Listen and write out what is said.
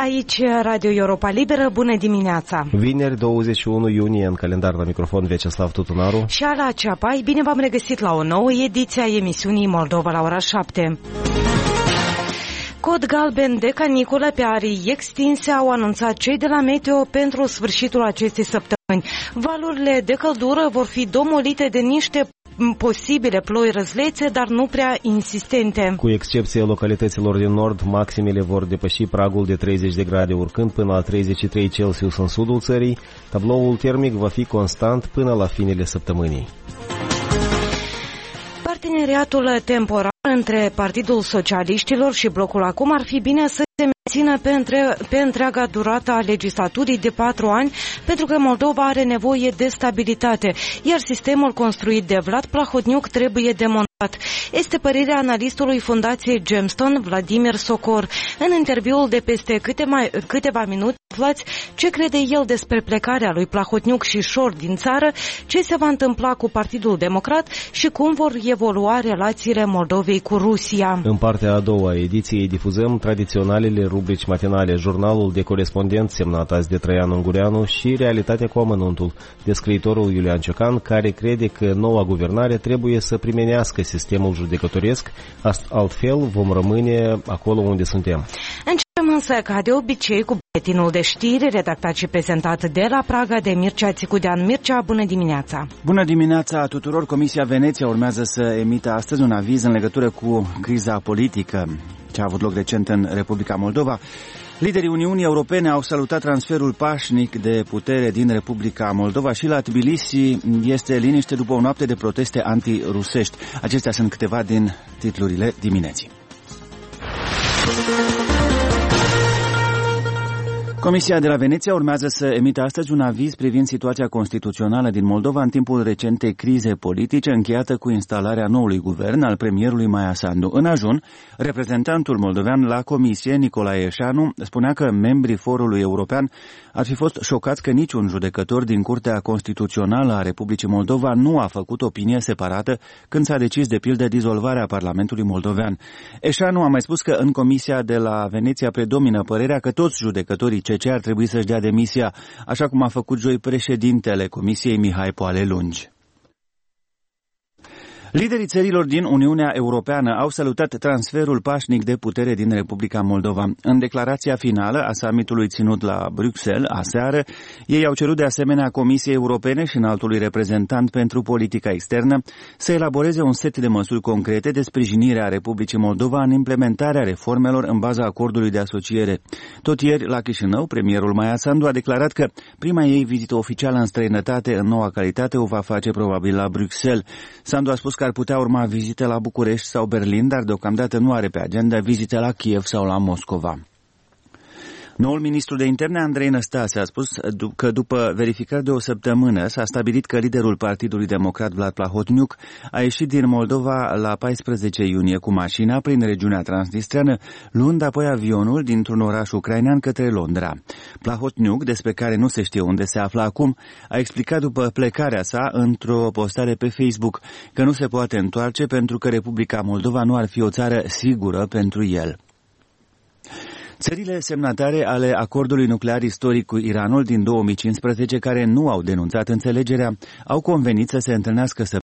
Aici Radio Europa Liberă, bună dimineața! Vineri 21 iunie, în calendar, la microfon Veceslav Tutunaru și Ala Ceapai. Bine v-am regăsit la o nouă ediție a emisiunii Moldova la ora 7. Cod galben de caniculă pe arii extinse au anunțat cei de la Meteo pentru sfârșitul acestei săptămâni. Valurile de căldură vor fi domolite de niște posibile ploi răzlețe, dar nu prea insistente. Cu excepție localităților din nord, maximele vor depăși pragul de 30 de grade, urcând până la 33 Celsius în sudul țării. Tabloul termic va fi constant până la finele săptămânii. Parteneriatul temporar între Partidul Socialiștilor și Blocul Acum ar fi bine să se mențină pe întreaga durată a legislaturii de 4 ani, pentru că Moldova are nevoie de stabilitate, iar sistemul construit de Vlad Plahotniuc trebuie demontat. Este părerea analistului Fundației Gemstone, Vladimir Socor. În interviul de peste câteva minute, aflați ce crede el despre plecarea lui Plahotniuc și Șor din țară, ce se va întâmpla cu Partidul Democrat și cum vor evolua relațiile Moldovei cu Rusia. În partea a doua a ediției difuzăm tradiționalele rubrici matinale, jurnalul de corespondenți semnat azi de Traian Ungureanu și Realitatea cu amănuntul, de scriitorul Iulian Ciocan, care crede că noua guvernare trebuie să primenească sistemul judecătoresc, altfel vom rămâne acolo unde suntem. Începem însă, ca de obicei, cu buletinul de știri, redactat și prezentat de la Praga de Mircea Țicudean. Mircea, bună dimineața! Bună dimineața tuturor! Comisia Veneția urmează să emită astăzi un aviz în legătură cu criza politică ce a avut loc recent în Republica Moldova. Liderii Uniunii Europene au salutat transferul pașnic de putere din Republica Moldova și la Tbilisi este liniște după o noapte de proteste antirusești. Acestea sunt câteva din titlurile dimineții. Comisia de la Veneția urmează să emită astăzi un aviz privind situația constituțională din Moldova în timpul recentei crize politice încheiată cu instalarea noului guvern al premierului Maia Sandu. În ajun, reprezentantul moldovean la comisie, Nicolae Eșanu, spunea că membrii Forului European ar fi fost șocați că niciun judecător din Curtea Constituțională a Republicii Moldova nu a făcut opinie separată când s-a decis de pildă dizolvarea Parlamentului moldovean. Eșanu a mai spus că în Comisia de la Veneția predomină părerea că toți judecătorii CC ar trebui să-și dea demisia, așa cum a făcut joi președintele Comisiei Mihai Poale-Lungi. Liderii țărilor din Uniunea Europeană au salutat transferul pașnic de putere din Republica Moldova. În declarația finală a summitului ținut la Bruxelles aseară, ei au cerut de asemenea Comisiei Europene și înaltului reprezentant pentru politica externă să elaboreze un set de măsuri concrete de sprijinire a Republicii Moldova în implementarea reformelor în baza acordului de asociere. Tot ieri, la Chișinău, premierul Maia Sandu a declarat că prima ei vizită oficială în străinătate în noua calitate o va face probabil la Bruxelles. Sandu a spus că ar putea urma vizite la București sau Berlin, dar deocamdată nu are pe agenda vizite la Kiev sau la Moscova. Noul ministru de interne, Andrei Năstase, a spus că după verificări de o săptămână s-a stabilit că liderul Partidului Democrat, Vlad Plahotniuc, a ieșit din Moldova la 14 iunie cu mașina prin regiunea transnistreană, luând apoi avionul dintr-un oraș ucrainean către Londra. Plahotniuc, despre care nu se știe unde se află acum, a explicat după plecarea sa într-o postare pe Facebook că nu se poate întoarce pentru că Republica Moldova nu ar fi o țară sigură pentru el. Țările semnatare ale acordului nuclear istoric cu Iranul din 2015, care nu au denunțat înțelegerea, au convenit să se întâlnească